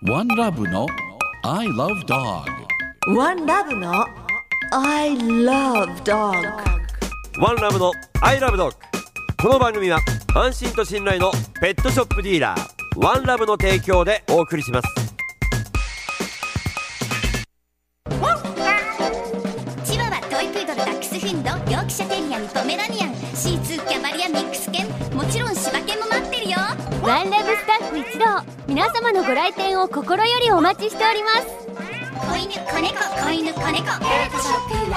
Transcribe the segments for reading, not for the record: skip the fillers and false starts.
One Love の I Love Dog。 One Love の I Love Dog。 One Love の I Love Dog。 この番組は安心と信頼のペットショップディーラーワンラブの提供でお送りします。 チワワ、トイプードル、ダックスフンド、ヨークシャテリアン、ポメラニアン、シーツー、キャバリア、ミックス犬、もちろん柴犬も待ってるよ。 ワンラブスタッフ一同、皆様のご来店を心よりお待ちしております。 子犬、子猫、子犬、子猫、ペットショップワンラ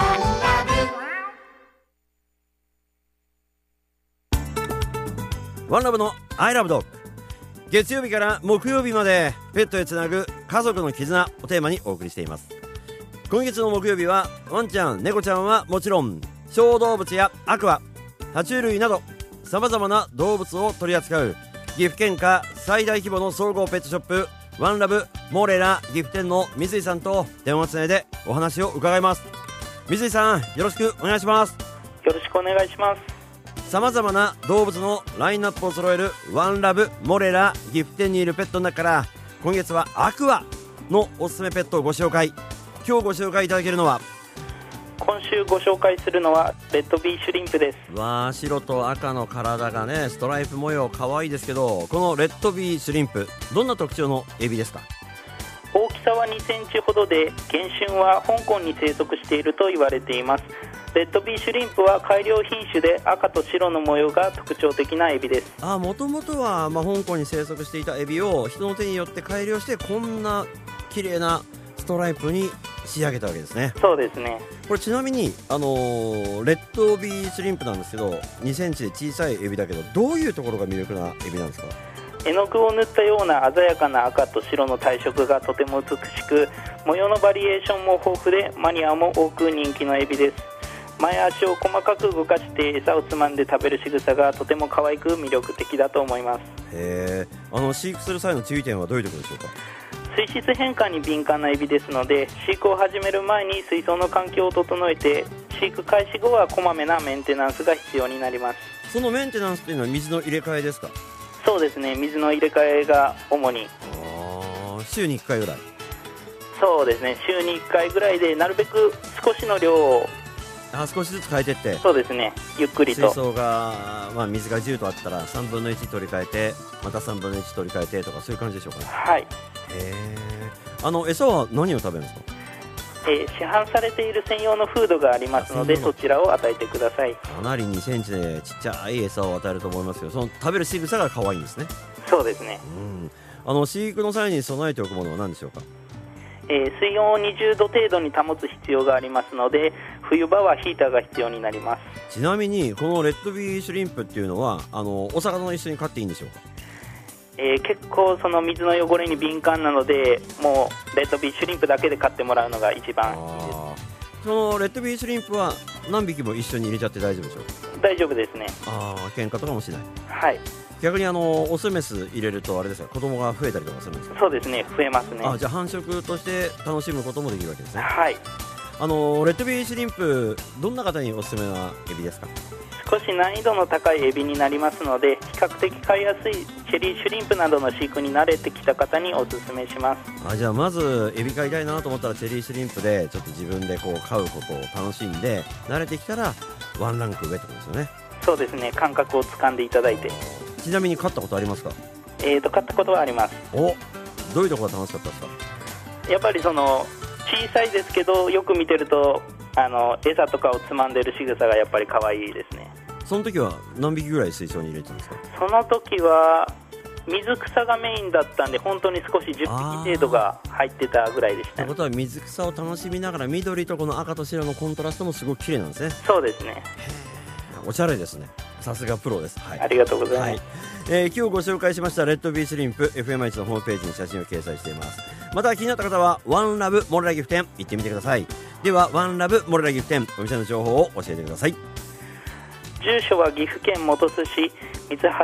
ブ。 ワンラブの I Love Dog。 月曜日から木曜日までペットへつなぐ家族の絆をテーマにお送りしています。今月の木曜日はワンちゃん猫ちゃんはもちろん小動物やアクア爬虫類などさまざまな動物を取り扱う岐阜県下最大規模の総合ペットショップワンラブモレラ岐阜店の水井さんと電話つないでお話を伺います。水井さん、よろしくお願いします。 よろしくお願いします。 さまざまな動物のラインナップを揃えるワンラブモレラ岐阜店にいるペットの中から今月はアクアのおすすめペットをご紹介。今日ご紹介いただけるのは、 今週ご紹介するのはレッドビーシュリンプです。 わー、白と赤の体がねストライプ模様可愛いですけど、このレッドビーシュリンプどんな特徴のエビですか？ 大きさは2センチほどで原種は香港に生息していると言われています。レッドビーシュリンプは改良品種で赤と白の模様が特徴的なエビです。 もともとは、香港に生息していたエビを人の手によって改良してこんな綺麗なストライプに仕上げたわけですね。 そうですね。 これちなみに、レッドビーシュリンプなんですけど2センチで小さいエビだけど、どういうところが魅力なエビなんですか？ 絵の具を塗ったような鮮やかな赤と白の体色がとても美しく、模様のバリエーションも豊富でマニアも多く人気のエビです。前足を細かく動かして餌をつまんで食べる仕草がとても可愛く魅力的だと思います。 飼育する際の注意点はどういうところでしょうか？ 水質変化に敏感なエビですので、飼育を始める前に水槽の環境を整えて、飼育開始後はこまめなメンテナンスが必要になります。 そのメンテナンスというのは水の入れ替えですか？ そうですね、水の入れ替えが主に。 週に1回ぐらい？ そうですね、週に1回ぐらいで、なるべく少しの量を少しずつ変えていって。 そうですね、ゆっくりと。 水槽が、水が10とあったら3分の1取り替えて、また3分の1取り替えてとか、そういう感じでしょうかね。 はい。 餌は何を食べるんですか？ 市販されている専用のフードがありますので、そちらを与えてください。 かなり2センチでちっちゃい餌を与えると思いますけど、その食べる仕草が可愛いんですね。 そうですね。 飼育の際に備えておくものは何でしょうか？ 水温を20度程度に保つ必要がありますので、冬場はヒーターが必要になります。 ちなみにこのレッドビーシュリンプっていうのはお魚と一緒に飼っていいんでしょうか？ 結構その水の汚れに敏感なので、もうレッドビーシュリンプだけで飼ってもらうのが一番いいです。 そのレッドビーシュリンプは何匹も一緒に入れちゃって大丈夫でしょうか？ 大丈夫ですね。 喧嘩とかもしない？ はい。 逆にオスメス入れるとあれですか、子供が増えたりとかするんですか？ そうですね、増えますね。 じゃあ繁殖として楽しむこともできるわけですね。 はい。 レッドビーシュリンプ、どんな方におすすめなエビですか？ 少し難易度の高いエビになりますので、比較的飼いやすいチェリーシュリンプなどの飼育に慣れてきた方におすすめします。 じゃあまずエビ飼いたいなと思ったらチェリーシュリンプでちょっと自分で飼うことを楽しんで慣れてきたらワンランク上ってことですよね。 そうですね、感覚をつかんでいただいて。 ちなみに飼ったことありますか？ 飼ったことはあります。 どういうところが楽しかったですか？ やっぱり小さいですけど、よく見てると餌とかをつまんでる仕草がやっぱり可愛いですね。 その時は何匹ぐらい水槽に入れてたんですか？ その時は水草がメインだったんで、本当に少し10匹程度が入ってたぐらいでしたね。 ということは水草を楽しみながら緑とこの赤と白のコントラストもすごく綺麗なんですね。 そうですね。 おしゃれですね。さすがプロです。 ありがとうございます。 今日ご紹介しましたレッドビーシュリンプ、 FMI1 のホームページに写真を掲載しています。また気になった方はワンラブモレラ岐阜店行ってみてください。ではワンラブモレラ岐阜店、お店の情報を教えてください。 住所は岐阜県本巣市三橋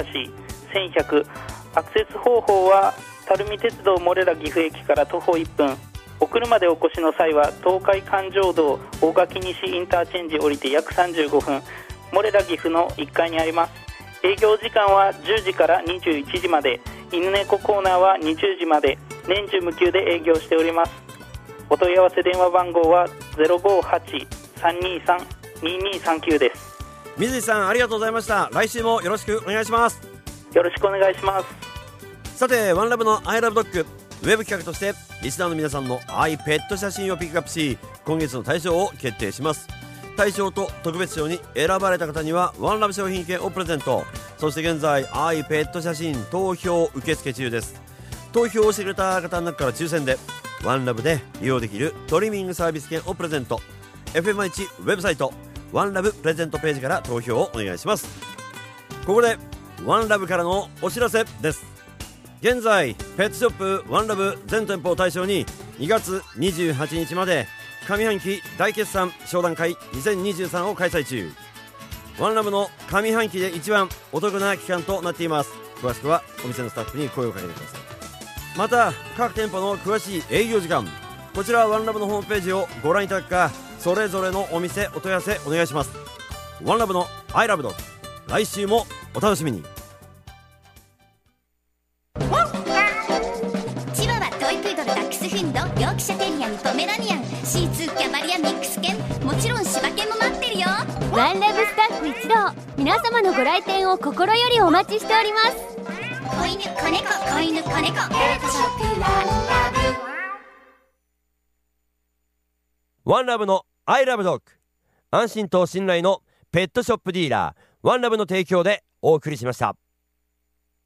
1100。アクセス方法は垂水鉄道モレラ岐阜駅から徒歩1分。お車でお越しの際は東海環状道大垣西インターチェンジ降りて約35分、モレラ岐阜の1階にあります。営業時間は10時から21時まで、犬猫コーナーは20時まで。 年中無休で営業しております。お問い合わせ電話番号は 058-323-2239 です。 水井さん、ありがとうございました。来週もよろしくお願いします。 よろしくお願いします。 さて、ワンラブの I love dog ウェブ企画としてリスナーの皆さんの愛ペット写真をピックアップし、今月の大賞を決定します。大賞と特別賞に選ばれた方にはワンラブ商品券をプレゼント。そして現在愛ペット写真投票受付中です。投票をしてくれた方の中から抽選でワンラブで利用できるトリミングサービス券をプレゼント。 FM1 ウェブサイトワンラブプレゼントページから投票をお願いします。ここでワンラブからのお知らせです。現在ペットショップワンラブ全店舗を対象に2月28日まで上半期大決算商談会2023を開催中。ワンラブの上半期で一番お得な期間となっています。詳しくはお店のスタッフに声をかけてください。また各店舗の詳しい営業時間、こちらはワンラブのホームページをご覧いただくか、それぞれのお店お問い合わせお願いします。ワンラブの I love dog、 来週もお楽しみに。 チワワ、トイプードル、ダックスフンド、ヨークシャテリアにポメラニアン、シーツー、キャバリア、ミックス犬、もちろん柴犬も待ってるよ。 ワンラブスタッフ一同、皆様のご来店を心よりお待ちしております。 子犬、子猫、子犬、子猫、ペットショップワンラブ。 ワンラブの I love dog、 安心と信頼のペットショップディーラーワンラブの提供でお送りしました。